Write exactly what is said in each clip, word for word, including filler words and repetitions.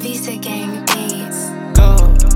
Visa Gang Beats. Go.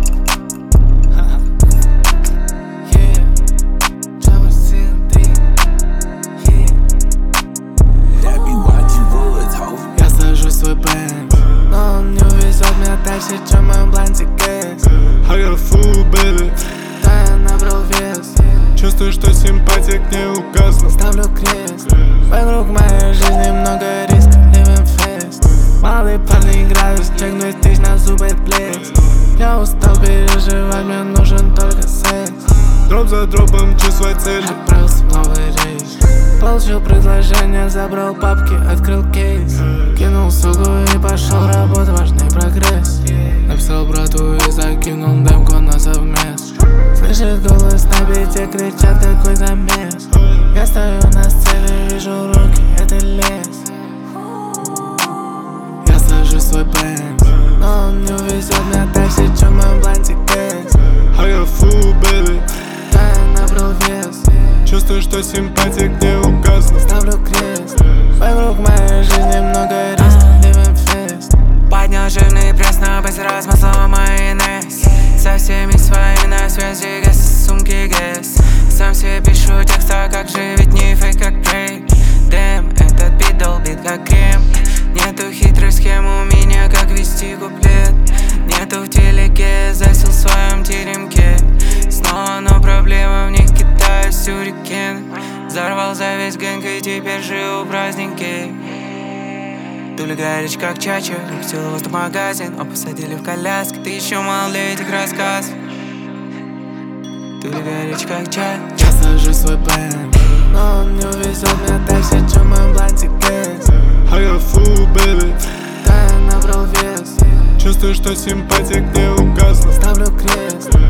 Yeah. Travel семь три. Yeah. Я бивати Woods, ho. Я сажу свой бэнд, но он не увезет меня дальше, чем мой блантик гэс. I got a fool, baby. Да, я набрал вес. Чувствую, что симпатия к ней угасла. Ставлю крест. Вокруг моей жизни много риска, living fast. Малые парни играют, стягнуть тысяч на зубы блеск. Я устал переживать, мне нужен только секс. Дроп за дропом, чувствуй цели. Отправился в новый рейс. Получил предложение, забрал папки, открыл кейс. Кинул сугу и пошел работать, важный прогресс. Написал брату и закинул демку на совмест. Слышишь голос на бите, кричат какой замес. Я стою на сцене, вижу руки, это лес. Я сажу свой бэнд, но он не увезет меня дальше, чем мой блантик гэс. I got a fool, baby. Да, я набрал вес. Чувствую, что симпатия к ней угасла. Ставлю крест. Вокруг моей жизни много риска, living fast. Поднял жирный пресс, на базе размазал майонез. Со всеми своими на связи, гэс из сумки гэс. Сам себе пишу текста, как же, ведь не фейк, как трейд. Дэм, этот бит долбит, как крем. Нету хитрой схемы у меня, как вести куплет. Нету в телеке, засел в своем теремке. Снова, но проблема в них кидаю сюрикен. Взорвал за весь гэнг и теперь живу праздники. Тули горич, как чача, хотел воздух в магазин, а посадили в коляске. Ты еще мал для этих рассказов. Тули горич, как чача. Я сажу свой бэнд, но он не увезет меня дальше, чем мой блантик гэс. I got a fool, baby. Да, я набрал вес. Чувствую, что симпатия к ней угасла. Ставлю крест.